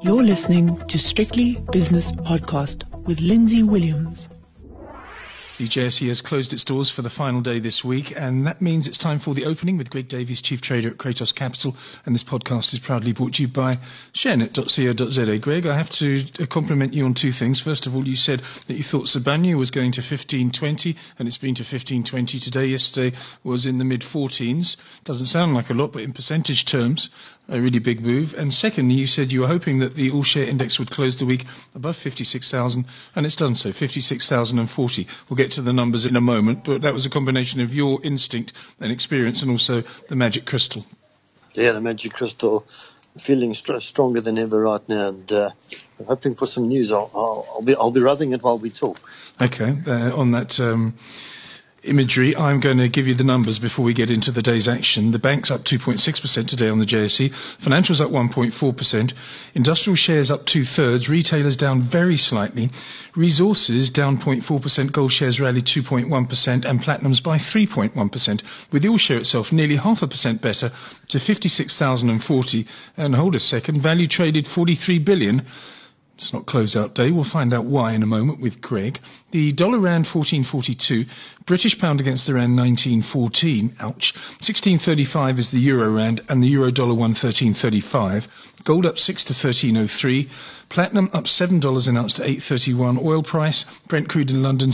You're listening to Strictly Business Podcast with Lindsay Williams. The JSE has closed its doors for the final day this week, and that means it's time for the opening with Greg Davies, Chief Trader at Kratos Capital, and this podcast is proudly brought to you by sharenet.co.za. Greg, I have to compliment you on two things. First of all, you said that you thought Sibanye was going to 15.20, and it's been to 15.20 today. Yesterday was in the mid-14s. Doesn't sound like a lot, but in percentage terms, a really big move. And secondly, you said you were hoping that the all-share index would close the week above 56,000, and it's done so, 56,040. We'll get to the numbers in a moment, but that was a combination of your instinct and experience and also the magic crystal. Yeah, the magic crystal, feeling stronger than ever right now, and I'm hoping for some news. I'll be rubbing it while we talk. Okay, on that imagery, I'm going to give you the numbers before we get into the day's action. The bank's up 2.6% today on the JSE. Financials up 1.4%. Industrial shares up 2/3. Retailers down very slightly. Resources down 0.4%. Gold shares rallied 2.1%. And platinums by 3.1%. With the all share itself nearly 0.5% better to 56,040. And hold a second, value traded 43 billion. It's not closeout day. We'll find out why in a moment with Greg. The dollar rand 14.42, British pound against the rand 19.14. Ouch. 16.35 is the euro rand, and the euro dollar 113.35. Gold up 6 to 13.03. Platinum up $7 an ounce to 8.31. Oil price, Brent crude in London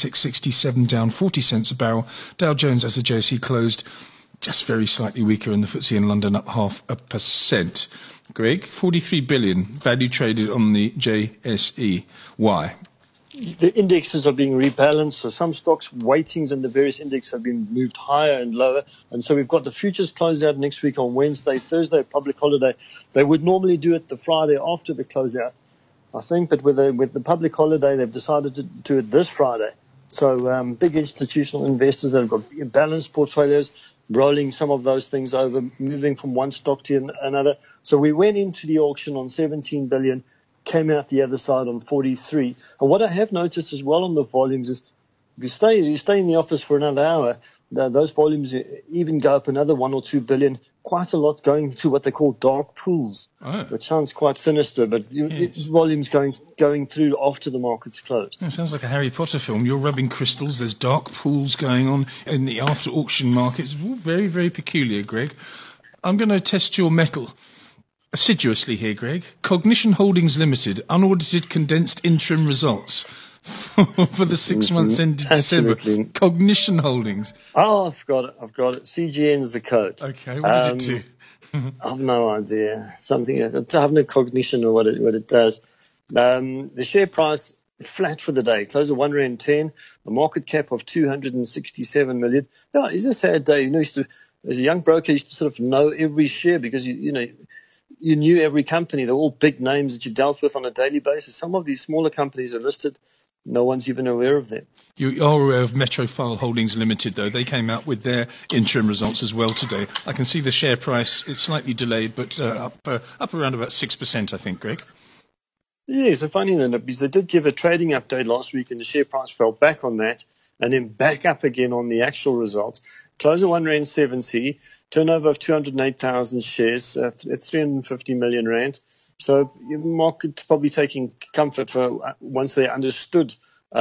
66.67, down 40 cents a barrel. Dow Jones as the JSE closed just very slightly weaker, and the FTSE in London up 0.5%. Greg, 43 billion value traded on the JSE. Why? The indexes are being rebalanced, so some stocks' weightings in the various indexes have been moved higher and lower, and so we've got the futures closeout next week on Wednesday, Thursday, public holiday. They would normally do it the Friday after the closeout, I think, but with the public holiday, they've decided to do it this Friday. So big institutional investors that have got balanced portfolios, rolling some of those things over, moving from one stock to another. So we went into the auction on 17 billion, came out the other side on 43. And what I have noticed as well on the volumes is if you stay in the office for another hour, those volumes even go up another 1 or 2 billion, quite a lot going to what they call dark pools, which sounds quite sinister, but yes. Volumes going through after the market's closed. It sounds like a Harry Potter film. You're rubbing crystals. There's dark pools going on in the after-auction market. It's very, very peculiar, Greg. I'm going to test your mettle assiduously here, Greg. Cognition Holdings Limited, unaudited condensed interim results for the 6 months ended December. Cognition Holdings. Oh, I've got it. CGN is the code. Okay, what does it do? I have no idea. Something, I have no cognition of what it does. The share price flat for the day, close at 110, a market cap of 267 million. Yeah, it's a sad day. You know, as a young broker, you used to sort of know every share because you knew every company. They're all big names that you dealt with on a daily basis. Some of these smaller companies are listed. No one's even aware of them. You are aware of Metrofile Holdings Limited, though. They came out with their interim results as well today. I can see the share price. It's slightly delayed, but up around about 6%, I think, Greg. Yeah, so funny then, because they did give a trading update last week, and the share price fell back on that, and then back up again on the actual results. Close at 170, turnover of 208,000 shares at 350 million rand. So the market probably taking comfort for once they understood,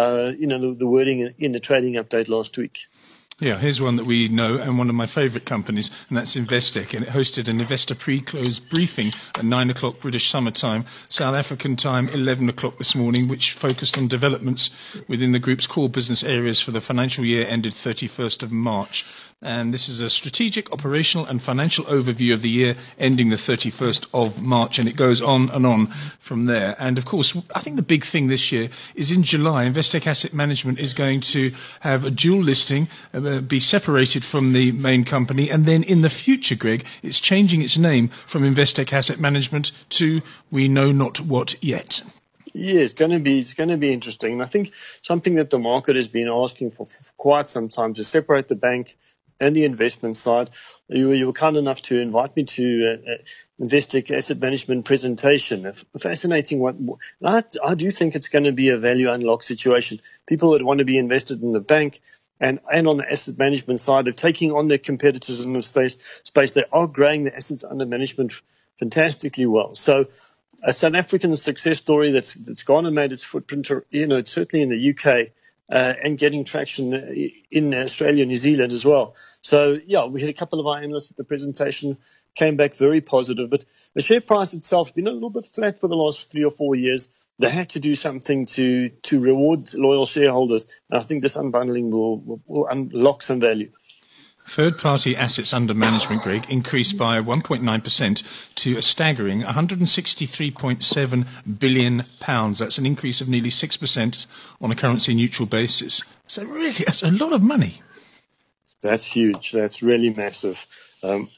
the wording in the trading update last week. Yeah, here's one that we know and one of my favourite companies, and that's Investec. And it hosted an investor pre-close briefing at 9 o'clock British summer time, South African time 11 o'clock this morning, which focused on developments within the group's core business areas for the financial year ended 31st of March. And this is a strategic, operational and financial overview of the year ending the 31st of March, and it goes on and on from there. And of course, I think the big thing this year is in July, Investec Asset Management is going to have a dual listing, be separated from the main company, and then in the future, Greg, it's changing its name from Investec Asset Management to we know not what yet. Yeah, it's going to be interesting. And I think something that the market has been asking for quite some time, to separate the bank and the investment side. You were kind enough to invite me to Investec Asset Management presentation. A fascinating one. I do think it's going to be a value unlock situation. People that want to be invested in the bank and on the asset management side, they're taking on their competitors in the space. They are growing the assets under management fantastically well. So a South African success story that's gone and made its footprint, it's certainly in the UK, and getting traction in Australia and New Zealand as well. So, yeah, we had a couple of our analysts at the presentation, came back very positive. But the share price itself has been a little bit flat for the last 3 or 4 years. They had to do something to reward loyal shareholders. And I think this unbundling will unlock some value. Third-party assets under management, Greg, increased by 1.9% to a staggering £163.7 billion. That's an increase of nearly 6% on a currency-neutral basis. So really, that's a lot of money. That's huge. That's really massive. From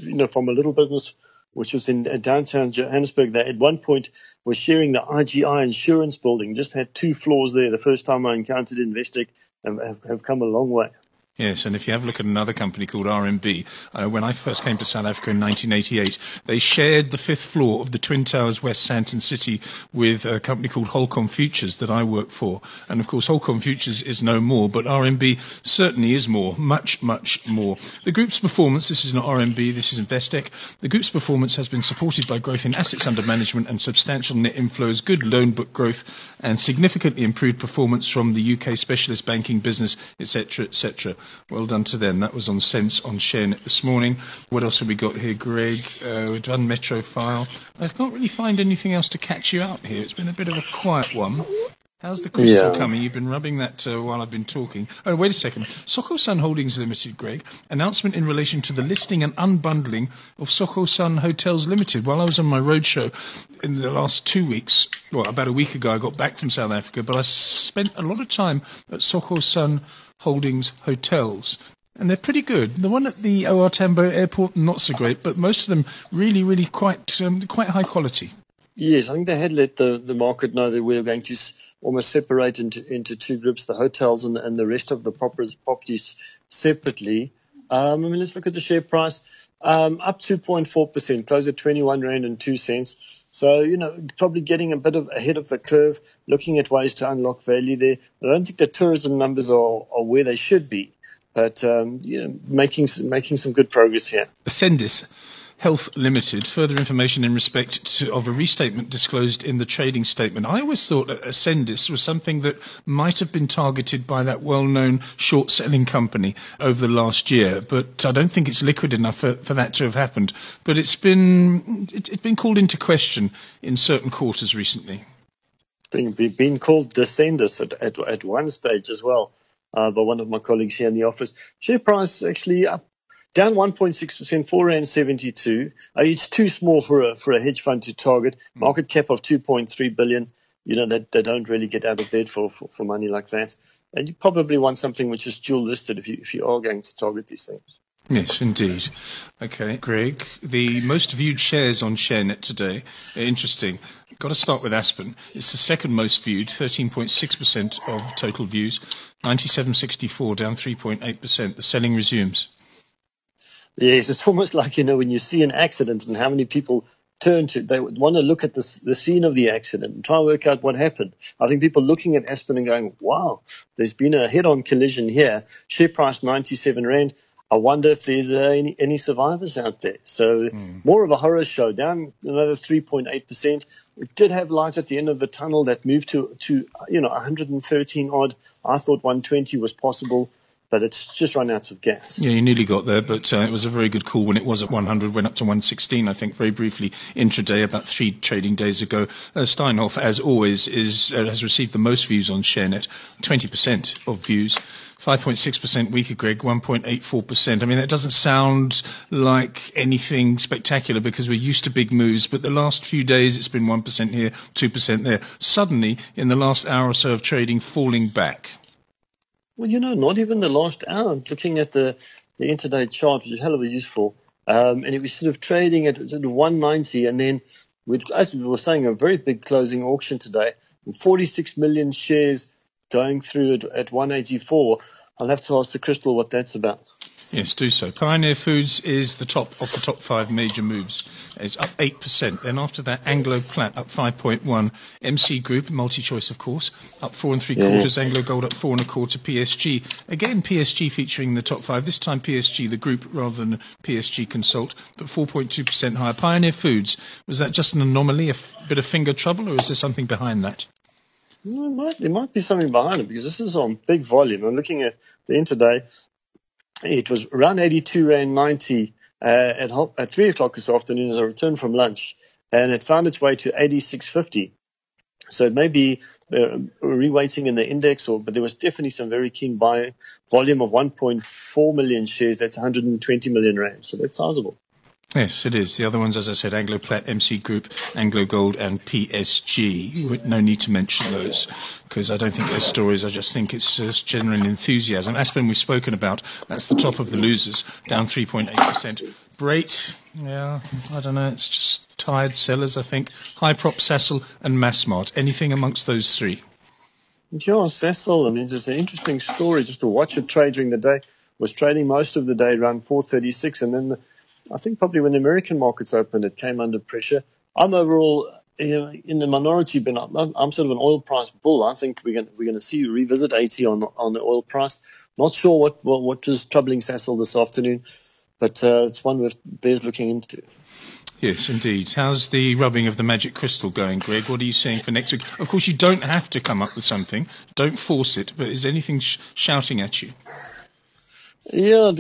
a little business which was in downtown Johannesburg, they at one point were sharing the IGI insurance building, just had 2 floors there. The first time I encountered Investec, and have come a long way. Yes, and if you have a look at another company called RMB, when I first came to South Africa in 1988, they shared the 5th floor of the Twin Towers West Sandton City with a company called Holcomb Futures that I work for. And of course, Holcomb Futures is no more, but RMB certainly is more, much, much more. The group's performance, this is not RMB, this is Investec, the group's performance has been supported by growth in assets under management and substantial net inflows, good loan book growth, and significantly improved performance from the UK specialist banking business, etc., etc. Well done to them. That was on Sense on ShareNet this morning. What else have we got here, Greg? We've done Metro File. I can't really find anything else to catch you out here. It's been a bit of a quiet one. How's the crystal coming? You've been rubbing that while I've been talking. Oh, wait a second. Soho Sun Holdings Limited, Greg. Announcement in relation to the listing and unbundling of Soho Sun Hotels Limited. While I was on my roadshow in the last 2 weeks, about a week ago, I got back from South Africa, but I spent a lot of time at Soho Sun Holdings Hotels. And they're pretty good. The one at the OR Tambo Airport, not so great, but most of them really, really quite high quality. Yes, I think they had let the market know that we were going to almost separate into 2 groups, the hotels and the rest of the properties separately. Let's look at the share price. Up 2.4%, closed at 21 Rand and 2 cents. So, probably getting a bit ahead of the curve, looking at ways to unlock value there. I don't think the tourism numbers are where they should be, but, making some good progress here. Ascendis Health Limited, further information in respect of a restatement disclosed in the trading statement. I always thought that Ascendis was something that might have been targeted by that well-known short-selling company over the last year, but I don't think it's liquid enough for that to have happened. But it's been called into question in certain quarters recently. Been called Descendis at one stage as well by one of my colleagues here in the office. Share price actually up. Down 1.6%, 4.72 rand. It's too small for a hedge fund to target. Market cap of 2.3 billion. They don't really get out of bed for money like that. And you probably want something which is dual listed if you are going to target these things. Yes, indeed. Okay, Greg, the most viewed shares on ShareNet today are interesting. Got to start with Aspen. It's the second most viewed, 13.6% of total views. 97.64, down 3.8%. The selling resumes. Yes, it's almost like, when you see an accident and how many people they want to look at the scene of the accident and try and work out what happened. I think people looking at Aspen and going, wow, there's been a head-on collision here. Share price 97 Rand. I wonder if there's any survivors out there. So more of a horror show, down another 3.8%. It did have light at the end of the tunnel that moved to 113 odd. I thought 120 was possible, but it's just run out of gas. Yeah, you nearly got there, but it was a very good call when it was at 100, went up to 116, I think, very briefly intraday, about 3 trading days ago. Steinhoff, as always, has received the most views on ShareNet, 20% of views. 5.6% weaker, Greg, 1.84%. I mean, that doesn't sound like anything spectacular because we're used to big moves, but the last few days it's been 1% here, 2% there. Suddenly, in the last hour or so of trading, falling back. Well, not even the last hour. I'm looking at the intraday chart, which is hell of a useful. And it was sort of trading at 190, and then, as we were saying, a very big closing auction today, 46 million shares going through at 184. I'll have to ask the crystal what that's about. Yes, do so. Pioneer Foods is the top of the top 5 major moves. It's up 8%. Then after that, Anglo Plat up 5.1. MC Group, multi-choice of course, up 4 3/4. Anglo Gold up 4 1/4. PSG, again PSG featuring the top 5. This time PSG, the group rather than PSG Consult, but 4.2% higher. Pioneer Foods, was that just an anomaly, a bit of finger trouble, or is there something behind that? There might be something behind it because this is on big volume. I'm looking at the intraday. It was around 82 Rand 90 at 3 o'clock this afternoon as I returned from lunch, and it found its way to 86.50. So it may be reweighting in the index, but there was definitely some very keen buying. Volume of 1.4 million shares. That's 120 million Rand. So that's sizable. Yes, it is. The other ones, as I said, Anglo Plat, MC Group, Anglo Gold and PSG. No need to mention those because I don't think they're stories. I just think it's just genuine enthusiasm. Aspen we've spoken about. That's the top of the losers, down 3.8%. Brait, yeah, I don't know. It's just tired sellers, I think. Hyprop, Sasol and Massmart. Anything amongst those three? Yeah, Sasol, I mean, it's an interesting story just to watch it trade during the day. Was trading most of the day around 436 and then I think probably when the American markets opened, it came under pressure. I'm overall in the minority, but I'm sort of an oil price bull. I think we're going to see revisit 80 on the oil price. Not sure what is troubling Sasol this afternoon, but it's one with bears looking into. Yes, indeed. How's the rubbing of the magic crystal going, Greg? What are you saying for next week? Of course, you don't have to come up with something. Don't force it. But is anything shouting at you? Yeah,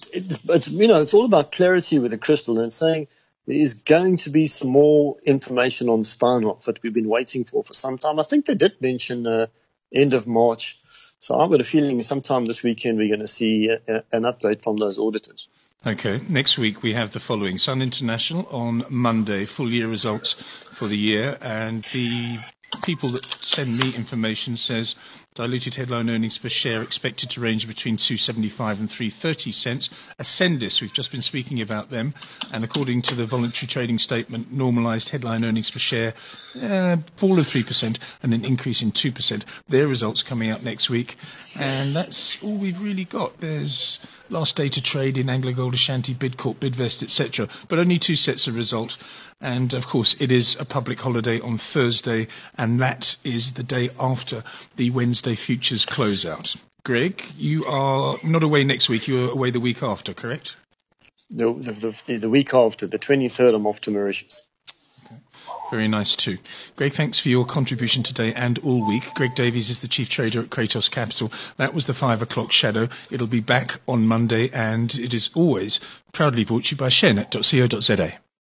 it's all about clarity with the crystal and saying there is going to be some more information on Steinhoff that we've been waiting for some time. I think they did mention end of March. So I've got a feeling sometime this weekend we're going to see an update from those auditors. Okay, next week we have the following. Sun International on Monday, full year results for the year, and the people that send me information says diluted headline earnings per share expected to range between 2.75 and 3.30 cents. Ascendis, we've just been speaking about them, and according to the voluntary trading statement, normalised headline earnings per share fall of 3% and an increase in 2%. Their results coming up next week, and that's all we've really got. There's last day to trade in Anglo Gold Ashanti, Bidcorp, Bidvest, etc., but only 2 sets of results. And, of course, it is a public holiday on Thursday, and that is the day after the Wednesday futures closeout. Greg, you are not away next week. You're away the week after, correct? The week after, the 23rd, I'm off to Mauritius. Okay. Very nice too. Greg, thanks for your contribution today and all week. Greg Davies is the Chief Trader at Kratos Capital. That was the 5 o'clock shadow. It'll be back on Monday, and it is always proudly brought to you by sharenet.co.za.